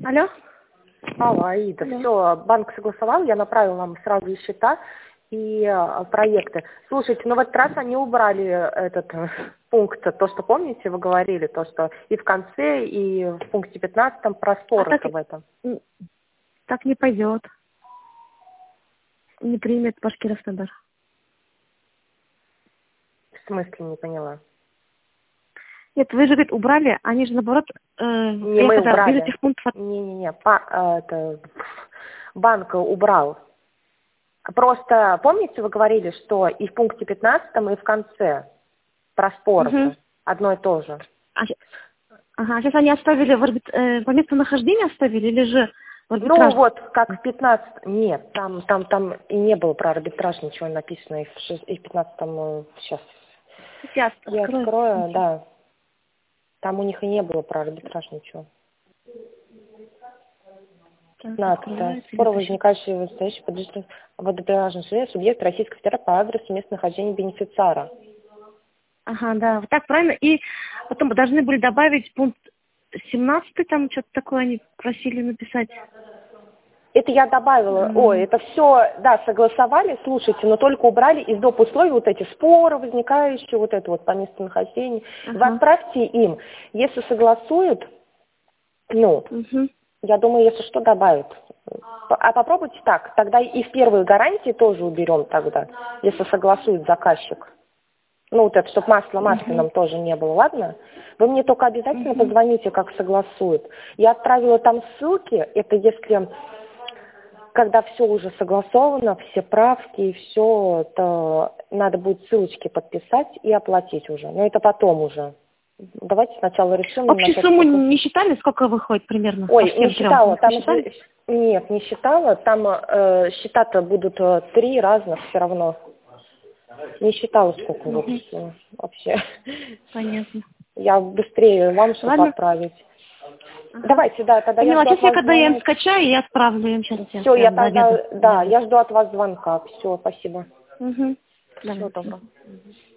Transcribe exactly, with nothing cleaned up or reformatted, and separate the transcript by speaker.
Speaker 1: Алло?
Speaker 2: Алло, Аида,
Speaker 1: Алло.
Speaker 2: все, банк согласовал, я направила вам сразу и счета, и э, проекты. Слушайте, ну в этот раз они убрали этот э, пункт, то, что помните, вы говорили, то, что и в конце, и в пункте пятнадцатом про
Speaker 1: А
Speaker 2: споры
Speaker 1: так,
Speaker 2: об этом.
Speaker 1: м, так не пойдет. Не примет Башкиростан.
Speaker 2: В смысле, не поняла?
Speaker 1: Нет, вы же, говорит, убрали, они же, наоборот, э,
Speaker 2: Не
Speaker 1: я
Speaker 2: мы
Speaker 1: когда без
Speaker 2: убрали.
Speaker 1: этих пунктов...
Speaker 2: Не-не-не, па- э, это, банк убрал. Просто, помните, вы говорили, что и в пункте пятнадцатом, и в конце про споры
Speaker 1: Угу.
Speaker 2: одно и то же.
Speaker 1: А, щ- ага, сейчас они оставили в арбит... э, по месту нахождения оставили, или же в
Speaker 2: Ну
Speaker 1: арбитраж?
Speaker 2: вот, как в пятнадцатом, нет, там, там, там и не было про арбитраж ничего написано, и в, шест- и в пятнадцатом, сейчас
Speaker 1: Сейчас
Speaker 2: я
Speaker 1: открою.
Speaker 2: открою, да, там у них и не было про арбитраж ничего.
Speaker 1: Сейчас
Speaker 2: пятнадцатое.
Speaker 1: открывается.
Speaker 2: Споры,
Speaker 1: где-то щас.
Speaker 2: возникающие в настоящей подлежащей в арбитражном суде, субъект Российской Федерации по адресу местонахождения бенефициара.
Speaker 1: Ага, да, вот так правильно. И потом должны были добавить пункт семнадцатый, там что-то такое они просили написать.
Speaker 2: Это я добавила, ой,
Speaker 1: М,
Speaker 2: это все, да, согласовали, слушайте, но только убрали из доп. Условий вот эти споры возникающие, вот это вот по местонахождению. Вы
Speaker 1: Ага.
Speaker 2: отправьте им, если согласуют, ну,
Speaker 1: Угу.
Speaker 2: я думаю, если что, добавят. А попробуйте так, тогда и в первые гарантии тоже уберем тогда, если согласует заказчик. Ну, вот это, чтобы масло
Speaker 1: Угу.
Speaker 2: масляным тоже не было, ладно? Вы мне только обязательно
Speaker 1: Угу.
Speaker 2: позвоните, как согласуют. Я отправила там ссылки, это если, когда все уже согласовано, все правки и все, то надо будет ссылочки подписать и оплатить уже. Но это потом уже. Давайте сначала решим.
Speaker 1: Общую
Speaker 2: немножко,
Speaker 1: сумму
Speaker 2: сколько...
Speaker 1: не считали, сколько выходит примерно? По
Speaker 2: Ой, не
Speaker 1: всем трем?
Speaker 2: считала, там
Speaker 1: Не
Speaker 2: же...
Speaker 1: считали?
Speaker 2: Нет, не считала, там э, счета-то будут э, три разных все равно. Не считала, сколько в
Speaker 1: Угу.
Speaker 2: общем вообще.
Speaker 1: Понятно.
Speaker 2: Я быстрее вам что-то
Speaker 1: Ладно.
Speaker 2: отправить.
Speaker 1: Ага.
Speaker 2: Давайте, да, тогда я
Speaker 1: Поняла.
Speaker 2: жду
Speaker 1: Сейчас
Speaker 2: от
Speaker 1: я
Speaker 2: вас
Speaker 1: когда я им
Speaker 2: звонок.
Speaker 1: скачаю, я отправлю им сейчас я
Speaker 2: Все, я
Speaker 1: прям до обеда
Speaker 2: тогда, да,
Speaker 1: сделаю.
Speaker 2: я жду от вас звонка. Все, спасибо.
Speaker 1: Угу.
Speaker 2: Всего
Speaker 1: Давай.
Speaker 2: доброго.